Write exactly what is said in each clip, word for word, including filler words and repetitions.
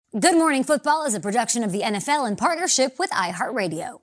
Good Morning Football is a production of the N F L in partnership with iHeartRadio.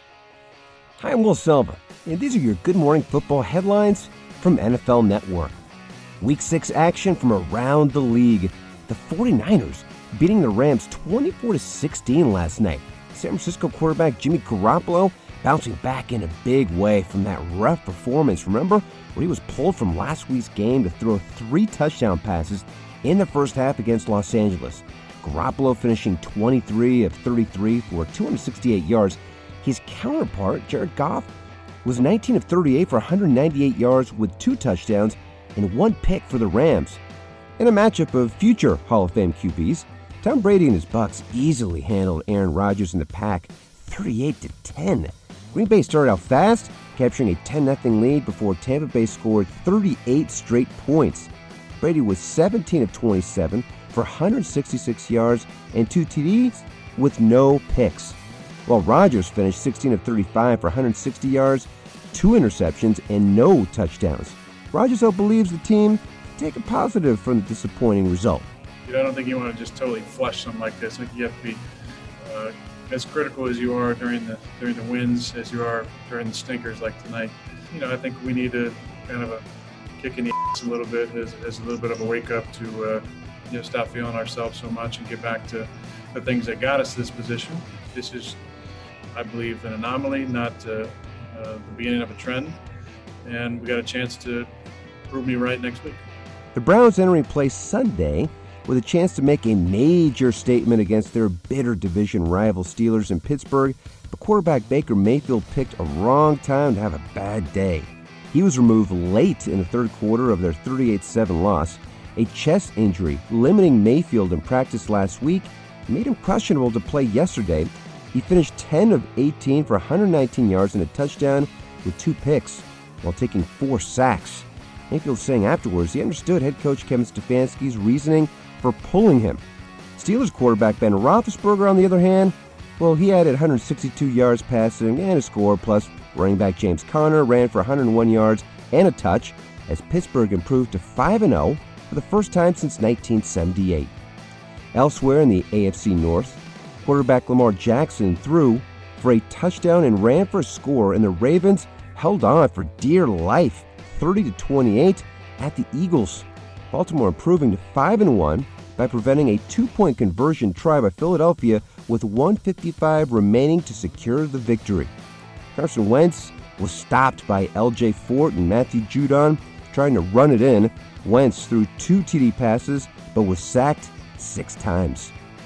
Hi, I'm Will Selva, and these are your Good Morning Football headlines from N F L Network. Week six action from around the league. The 49ers beating the Rams twenty-four to sixteen last night. San Francisco quarterback Jimmy Garoppolo bouncing back in a big way from that rough performance. Remember where he was pulled from last week's game to throw three touchdown passes in the first half against Los Angeles. Garoppolo finishing twenty-three of thirty-three for two hundred sixty-eight yards. His counterpart, Jared Goff, was nineteen of thirty-eight for one hundred ninety-eight yards with two touchdowns and one pick for the Rams. In a matchup of future Hall of Fame Q Bs, Tom Brady and his Bucs easily handled Aaron Rodgers and the Pack thirty-eight to ten. Green Bay started out fast, capturing a ten nothing lead before Tampa Bay scored thirty-eight straight points. Brady was seventeen of twenty-seven for one hundred sixty-six yards and two T Ds with no picks, while Rodgers finished sixteen of thirty-five for one hundred sixty yards, two interceptions, and no touchdowns. Rodgers, though, believes the team can take a positive from the disappointing result. I don't think you want to just totally flush something like this. I think you have to be uh, as critical as you are during the during the wins as you are during the stinkers like tonight. You know, I think we need a kind of a kick in the ass a little bit as, as a little bit of a wake up to uh, you know, stop feeling ourselves so much and get back to the things that got us this position. This is, I believe, an anomaly, not uh, uh, the beginning of a trend. And we got a chance to prove me right next week. The Browns entering play Sunday with a chance to make a major statement against their bitter division rival Steelers in Pittsburgh, but quarterback Baker Mayfield picked a wrong time to have a bad day. He was removed late in the third quarter of their thirty-eight seven loss. A chest injury limiting Mayfield in practice last week made him questionable to play yesterday. He finished ten of eighteen for one hundred nineteen yards and a touchdown with two picks while taking four sacks. Mayfield saying afterwards he understood head coach Kevin Stefanski's reasoning for pulling him. Steelers quarterback Ben Roethlisberger, on the other hand, well, he added one hundred sixty-two yards passing and a score, plus running back James Conner ran for one hundred one yards and a touch as Pittsburgh improved to five and oh for the first time since nineteen seventy-eight. Elsewhere in the A F C North, quarterback Lamar Jackson threw for a touchdown and ran for a score, and the Ravens held on for dear life, thirty to twenty-eight at the Eagles. Baltimore improving to five and one by preventing a two-point conversion try by Philadelphia with one fifty-five remaining to secure the victory. Carson Wentz was stopped by L J Fort and Matthew Judon trying to run it in. Wentz threw two T D passes but was sacked six times.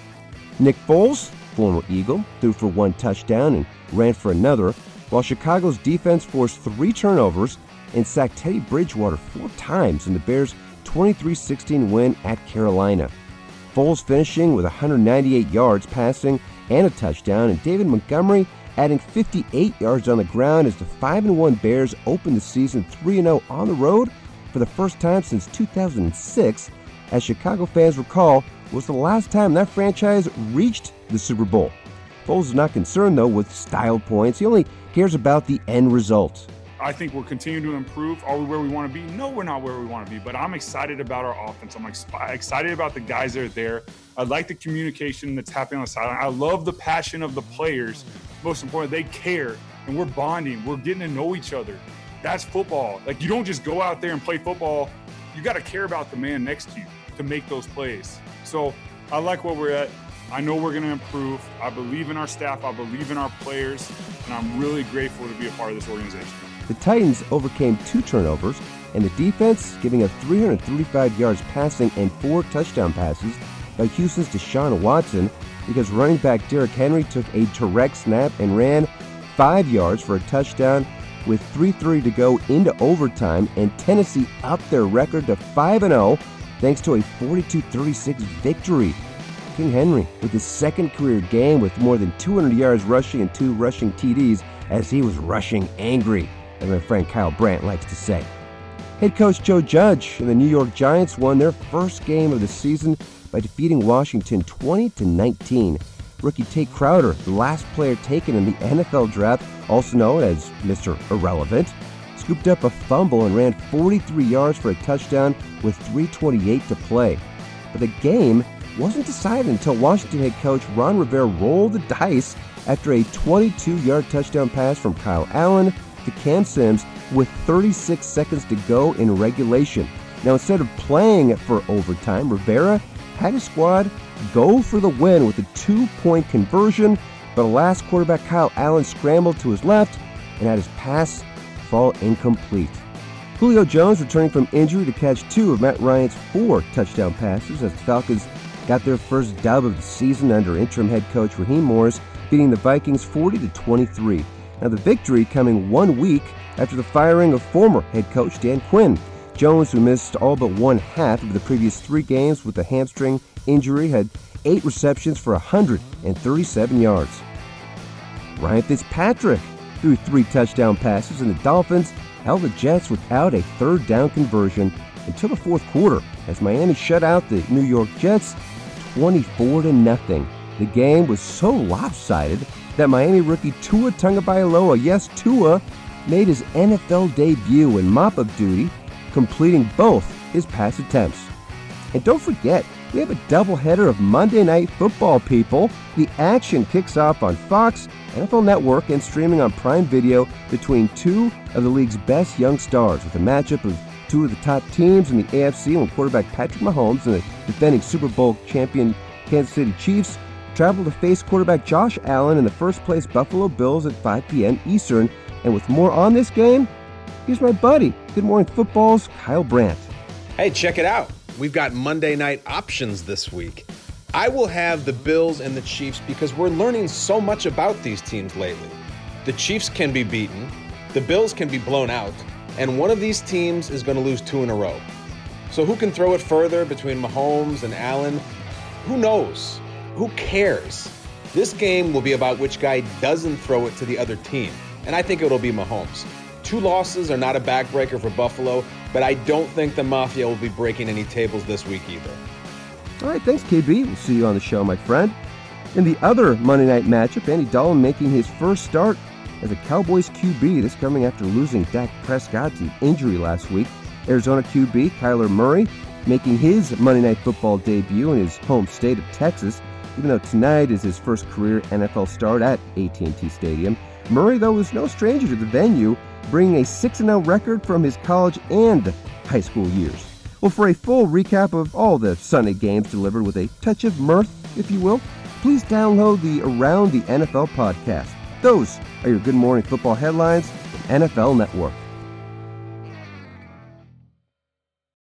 Nick Foles, former Eagle, threw for one touchdown and ran for another, while Chicago's defense forced three turnovers and sacked Teddy Bridgewater four times in the Bears' twenty-three sixteen win at Carolina. Foles finishing with one hundred ninety-eight yards passing and a touchdown, and David Montgomery adding fifty-eight yards on the ground as the five and one Bears opened the season three and oh on the road for the first time since two thousand six, as Chicago fans recall was the last time that franchise reached the Super Bowl. Foles is not concerned, though, with style points. He only cares about the end result. I think we're continuing to improve. Are we where we want to be? No, we're not where we want to be, but I'm excited about our offense. I'm excited about the guys that are there. I like the communication that's happening on the sideline. I love the passion of the players. Most important, they care, and we're bonding. We're getting to know each other. That's football. Like, you don't just go out there and play football. You got to care about the man next to you to make those plays. So I like where we're at. I know we're going to improve. I believe in our staff. I believe in our players, and I'm really grateful to be a part of this organization. The Titans overcame two turnovers, and the defense giving up three hundred thirty-five yards passing and four touchdown passes by Houston's Deshaun Watson, because running back Derrick Henry took a direct snap and ran five yards for a touchdown with three thirty to go into overtime, and Tennessee upped their record to five and oh thanks to a forty-two thirty-six victory. King Henry with his second career game with more than two hundred yards rushing and two rushing T Ds as he was rushing angry, as my friend Kyle Brandt likes to say. Head coach Joe Judge and the New York Giants won their first game of the season by defeating Washington twenty to nineteen. Rookie Tate Crowder, the last player taken in the N F L draft, also known as Mister Irrelevant, scooped up a fumble and ran forty-three yards for a touchdown with three twenty-eight to play. But the game wasn't decided until Washington head coach Ron Rivera rolled the dice after a twenty-two-yard touchdown pass from Kyle Allen to Cam Sims with thirty-six seconds to go in regulation. Now, instead of playing for overtime, Rivera had his squad go for the win with a two-point conversion, but alas, quarterback Kyle Allen scrambled to his left and had his pass fall incomplete. Julio Jones returning from injury to catch two of Matt Ryan's four touchdown passes as the Falcons got their first dub of the season under interim head coach Raheem Morris, beating the Vikings forty to twenty-three. Now, the victory coming one week after the firing of former head coach Dan Quinn. Jones, who missed all but one half of the previous three games with a hamstring injury, had eight receptions for one hundred thirty-seven yards. Ryan Fitzpatrick threw three touchdown passes, and the Dolphins held the Jets without a third down conversion until the fourth quarter as Miami shut out the New York Jets twenty-four to nothing. The game was so lopsided that Miami rookie Tua Tagovailoa, yes, Tua, made his N F L debut in mop-up duty, completing both his pass attempts. And don't forget, we have a doubleheader of Monday Night Football, people. The action kicks off on Fox, N F L Network, and streaming on Prime Video between two of the league's best young stars, with a matchup of two of the top teams in the A F C when quarterback Patrick Mahomes and the defending Super Bowl champion Kansas City Chiefs travel to face quarterback Josh Allen and the first-place Buffalo Bills at five p.m. Eastern. And with more on this game, here's my buddy, Good Morning Football's Kyle Brandt. Hey, check it out. We've got Monday night options this week. I will have the Bills and the Chiefs because we're learning so much about these teams lately. The Chiefs can be beaten, the Bills can be blown out, and one of these teams is going to lose two in a row. So who can throw it further between Mahomes and Allen? Who knows? Who cares? This game will be about which guy doesn't throw it to the other team, and I think it'll be Mahomes. Two losses are not a backbreaker for Buffalo, but I don't think the Mafia will be breaking any tables this week either. All right, thanks, K B. We'll see you on the show, my friend. In the other Monday night matchup, Andy Dalton making his first start as a Cowboys Q B. This coming after losing Dak Prescott to injury last week. Arizona Q B Kyler Murray making his Monday Night Football debut in his home state of Texas, even though tonight is his first career N F L start at A T and T Stadium. Murray, though, is no stranger to the venue, bringing a six and oh record from his college and high school years. Well, for a full recap of all the Sunday games delivered with a touch of mirth, if you will, please download the Around the N F L podcast. Those are your Good Morning Football headlines from N F L Network.